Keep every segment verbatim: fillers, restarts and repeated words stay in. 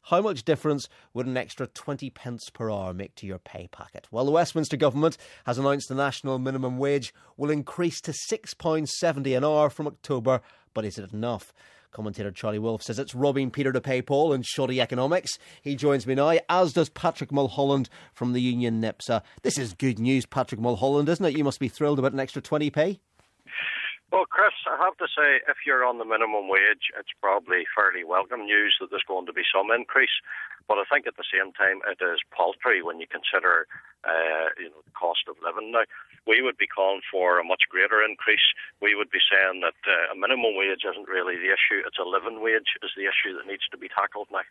How much difference would an extra twenty pence per hour make to your pay packet? Well, the Westminster Government has announced the national minimum wage will increase to six pounds seventy an hour from October, but is it enough? Commentator Charlie Wolfe says it's robbing Peter to pay Paul in shoddy economics. He joins me now, as does Patrick Mulholland from the union NIPSA. This is good news, Patrick Mulholland, isn't it? You must be thrilled about an extra twenty p. Well, Chris, I have to say, if you're on the minimum wage, it's probably fairly welcome news that there's going to be some increase. But I think at the same time, it is paltry when you consider uh, you know, the cost of living now. We would be calling for a much greater increase. We would be saying that uh, a minimum wage isn't really the issue. It's a living wage is the issue that needs to be tackled now.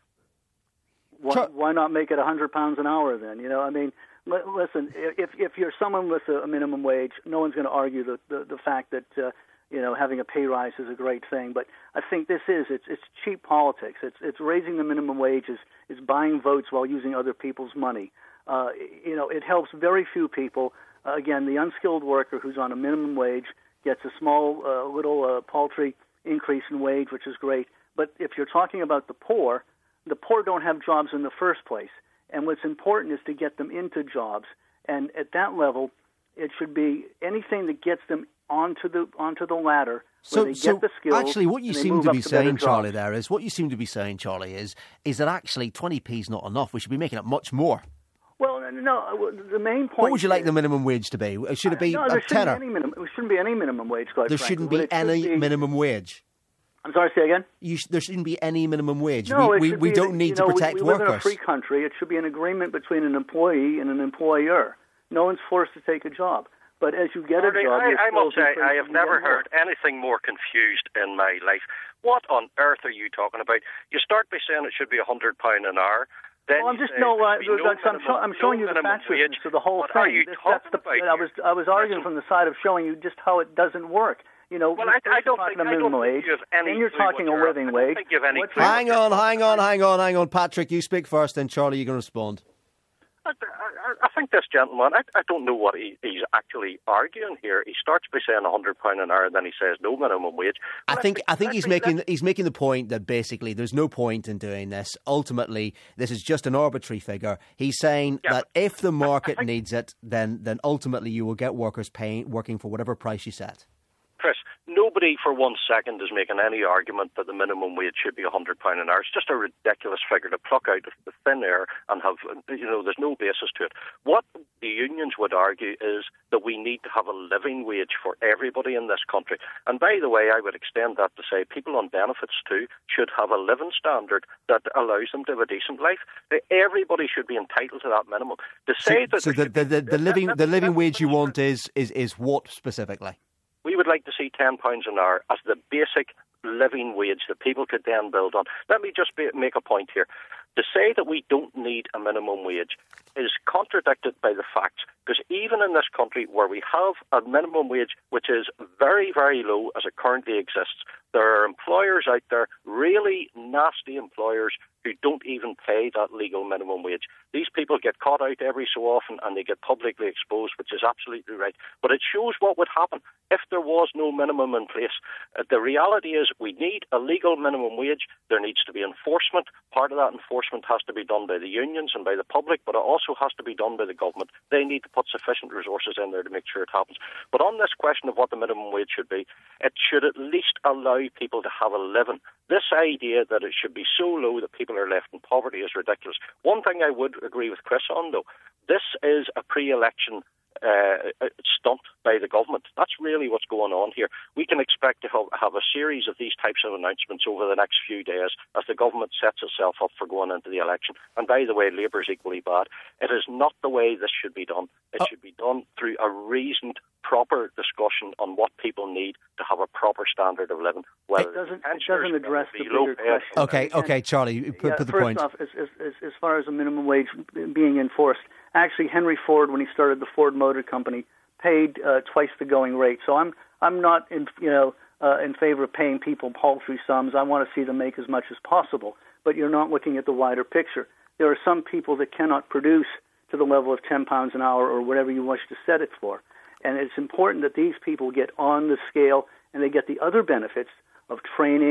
Why, why not make it one hundred pounds an hour then? You know, I mean, l- listen, if if you're someone with a, a minimum wage, no one's going to argue the, the, the fact that, uh, you know, having a pay rise is a great thing. But I think this is, it's it's cheap politics. It's it's raising the minimum wage is, is buying votes while using other people's money. Uh, you know, it helps very few people. Uh, again, the unskilled worker who's on a minimum wage gets a small, uh, little uh, paltry increase in wage, which is great. But if you're talking about the poor, the poor don't have jobs in the first place. And what's important is to get them into jobs. And at that level, it should be anything that gets them onto the onto the ladder. So, where they so get the skills, actually, what you and they seem move to up be to saying, better Charlie, jobs. there is what you seem to be saying, Charlie, is is that actually twenty p is not enough. We should be making it much more. Well, no, the main point. What would you like is, the minimum wage to be? Should it be no, a there shouldn't tenner? Be any minimum, there shouldn't be any minimum wage, quite There frankly. shouldn't What be it should any be- minimum wage. I'm sorry, say again? You sh- there shouldn't be any minimum wage. No, we it we, should we be, don't need you to know, protect we, we live workers. in a free country. It should be an agreement between an employee and an employer. No one's forced to take a job. But as you get Marty, a job, I, your I skills must say, increase I have and you never get more. heard anything more confused in my life. What on earth are you talking about? You start by saying it should be one hundred pounds an hour. Then Well, I'm you just say no. there Uh, should be no I'm, show, minimum- I'm showing no you the minimum factualness wage. to the whole What thing. are you This- talking that's the, about I was I was arguing Listen. from the side of showing you just how it doesn't work. You know, Well, first I, I you're don't talking think, a I don't minimum think wage, you have any then you're clue talking a what you're- living I don't wage. think you have any What's clue. your- Hang on, hang on, hang on, hang on, Patrick. You speak first, then Charlie, you can respond. I, I, I think this gentleman, I, I don't know what he, he's actually arguing here. He starts by saying one hundred pounds an hour and then he says no minimum wage. I Let's think be- I think let's he's be- making let's- he's making the point that basically there's no point in doing this. Ultimately, this is just an arbitrary figure. He's saying Yeah, that if the market think- needs it, then then ultimately you will get workers paying working for whatever price you set. Chris, nobody for one second is making any argument that the minimum wage should be one hundred pounds an hour. It's just a ridiculous figure to pluck out of the thin air and have, you know, there's no basis to it. What the unions would argue is that we need to have a living wage for everybody in this country. And by the way, I would extend that to say people on benefits too should have a living standard that allows them to have a decent life. Everybody should be entitled to that minimum. To say So, that so there the, should the, be- the, the living let- the let- living let- wage you want is is is what specifically? We would like to see ten pounds an hour as the basic living wage that people could then build on. Let me just be, make a point here. To say that we don't need a minimum wage is contradicted by the facts, because even in this country where we have a minimum wage which is very, very low as it currently exists, there are employers out there, really nasty employers, who don't even pay that legal minimum wage. These people get caught out every so often and they get publicly exposed, which is absolutely right. But it shows what would happen if there was no minimum in place. Uh, the reality is we need a legal minimum wage. There needs to be enforcement. Part of that enforcement has to be done by the unions and by the public, but it also has to be done by the government. They need to put sufficient resources in there to make sure it happens. But on this question of what the minimum wage should be, it should at least allow people to have a living. This idea that it should be so low that people are left in poverty is ridiculous. One thing I would agree with Chris on, though, this is a pre-election uh, stunt by the government. That's really what's going on here. We can expect to have, have a series of these types of announcements over the next few days as the government sets itself up for going into the election. And by the way, Labour is equally bad. It is not the way this should be done. It oh. should be done through a reasoned, proper discussion on what people need to have a proper standard of living. Well, it doesn't, it doesn't address the bigger question. Okay, okay, Charlie, put, yeah, put the first point. off, as, as, as far as the minimum wage being enforced, actually Henry Ford, when he started the Ford Motor Company, paid uh, twice the going rate. So I'm I'm not in you know uh, in favor of paying people paltry sums. I want to see them make as much as possible. But you're not looking at the wider picture. There are some people that cannot produce to the level of ten pounds an hour or whatever you wish to set it for. And it's important that these people get on the scale and they get the other benefits of training,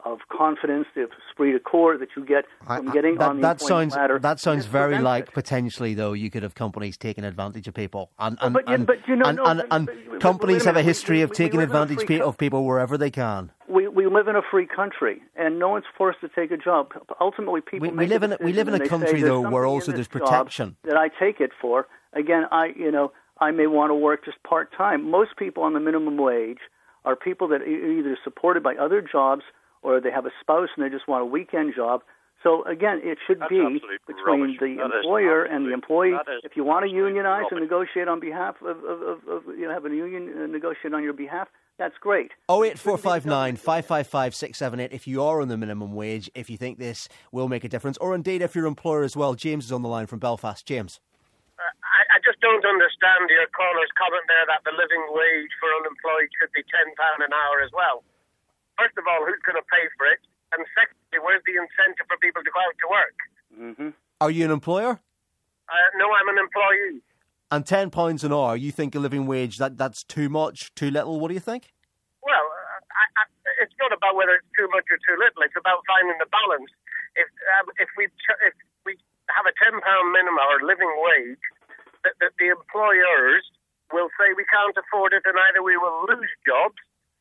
of confidence, the esprit de corps that you get from I, I, getting that, on the that employment sounds, ladder. That sounds very like it. potentially, though, you could have companies taking advantage of people. And, and, but, and, but, you know, and, no, and, but, and but, companies have a history we, of we, taking we advantage co- of people wherever they can. We we live in a free country, and no one's forced to take a job. Ultimately, people we, make we live a in we live in a country though where also there's protection that I take it for. Again, I you know I may want to work just part time. Most people on the minimum wage are people that are either supported by other jobs or they have a spouse and they just want a weekend job. So again, it should That's be between rubbish. the that employer and the employee. If you want to unionize rubbish. and negotiate on behalf of, of, of, of you know, have a union uh, negotiate on your behalf, that's great. oh eight four five nine, five five five, six seven eight if you are on the minimum wage, if you think this will make a difference, or indeed if your employer as well. James is on the line from Belfast. James. Uh, I, I just don't understand your caller's comment there that the living wage for unemployed should be ten pounds an hour as well. First of all, who's going to pay for it? And secondly, where's the incentive for people to go out to work? Mm-hmm. Are you an employer? Uh, no, I'm an employee. And ten pounds an hour, you think a living wage, that, that's too much, too little? What do you think? Well, uh, I, I, it's not about whether it's too much or too little. It's about finding the balance. If um, if we ch- if we have a ten pound minimum or living wage, that, that the employers will say we can't afford it, and either we will lose jobs,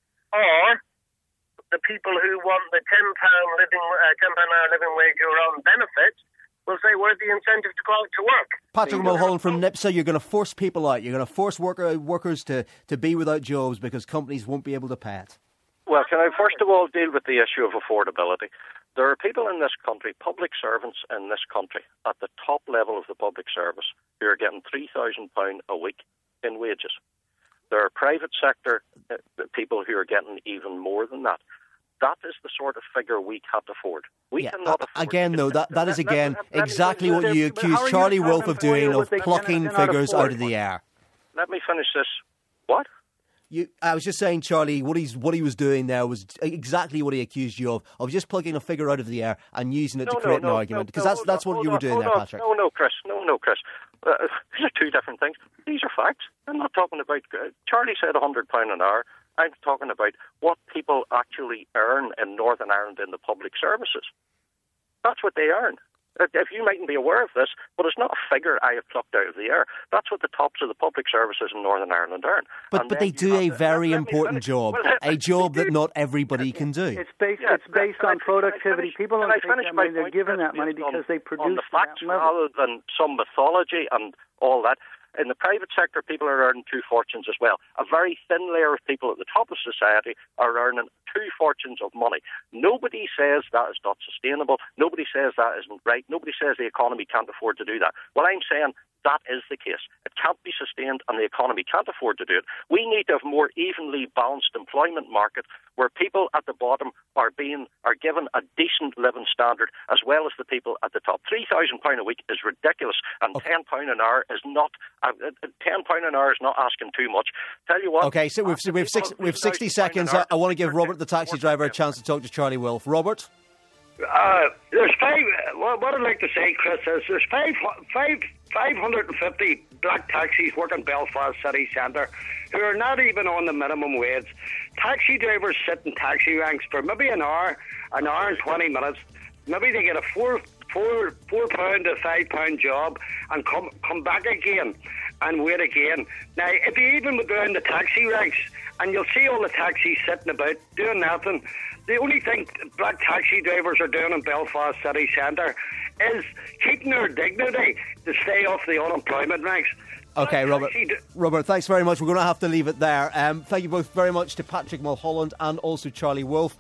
or the people who want the ten pound living uh, ten pound an hour living wage who are on benefits will say, where's the incentive to go out to work? Patrick Mulholland from NIPSA, you're going to force people out. You're going to force worker, workers to, to be without jobs because companies won't be able to pay it. Well, can I first of all deal with the issue of affordability? There are people in this country, public servants in this country, at the top level of the public service who are getting three thousand pounds a week in wages. There are private sector uh, people who are getting even more than that. That is the sort of figure we can't afford. We yeah, cannot uh, afford again, though, that, that is let, again let, let, exactly let what you accuse Charlie Wolf of doing, of plucking figures out of the air. Let me finish this. What? You, I was just saying, Charlie, what he's what he was doing there was exactly what he accused you of, of just plucking a figure out of the air and using it no, to create no, no, an argument, because no, that's that's no, what you were doing on, there, Patrick. No, no, Chris, no, no, Chris. Uh, these are two different things. These are facts. I'm not talking about... Uh, Charlie said one hundred pounds an hour. I'm talking about what people actually earn in Northern Ireland in the public services. That's what they earn. If you mightn't be aware of this, but it's not a figure I have plucked out of the air. That's what the tops of the public services in Northern Ireland earn. But and but they do a to, very let, important let job, well, a job that not everybody can do. It's based, yeah, it's based on I, productivity. Finish, People don't take that money. They're given that money on, because they produce on the facts that level. rather than some mythology and all that. In the private sector, people are earning two fortunes as well. A very thin layer of people at the top of society are earning two fortunes of money. Nobody says that is not sustainable. Nobody says that isn't right. Nobody says the economy can't afford to do that. Well, I'm saying that is the case. It can't be sustained and the economy can't afford to do it. We need to have more evenly balanced employment market where people at the bottom are being are given a decent living standard as well as the people at the top. three thousand pounds a week is ridiculous, and okay. ten pounds an hour is not uh, ten pounds an hour is not asking too much. Tell you what. Okay, so we've we've, six, we've sixty seconds. I, I want to give Robert the taxi driver a chance to talk to Charlie Wolf. Robert? Uh, there's five. What, what I'd like to say, Chris, is there's five, five, five hundred and fifty black taxis working Belfast city centre who are not even on the minimum wage. Taxi drivers sit in taxi ranks for maybe an hour, an hour and twenty minutes. Maybe they get a four, four, four pound to five pound job and come come back again and wait again. Now, if you even go down the taxi ranks and you'll see all the taxis sitting about doing nothing. The only thing black taxi drivers are doing in Belfast city centre is keeping their dignity to stay off the unemployment ranks. Okay, Robert. Robert, thanks very much. We're going to have to leave it there. Um, thank you both very much to Patrick Mulholland and also Charlie Wolf.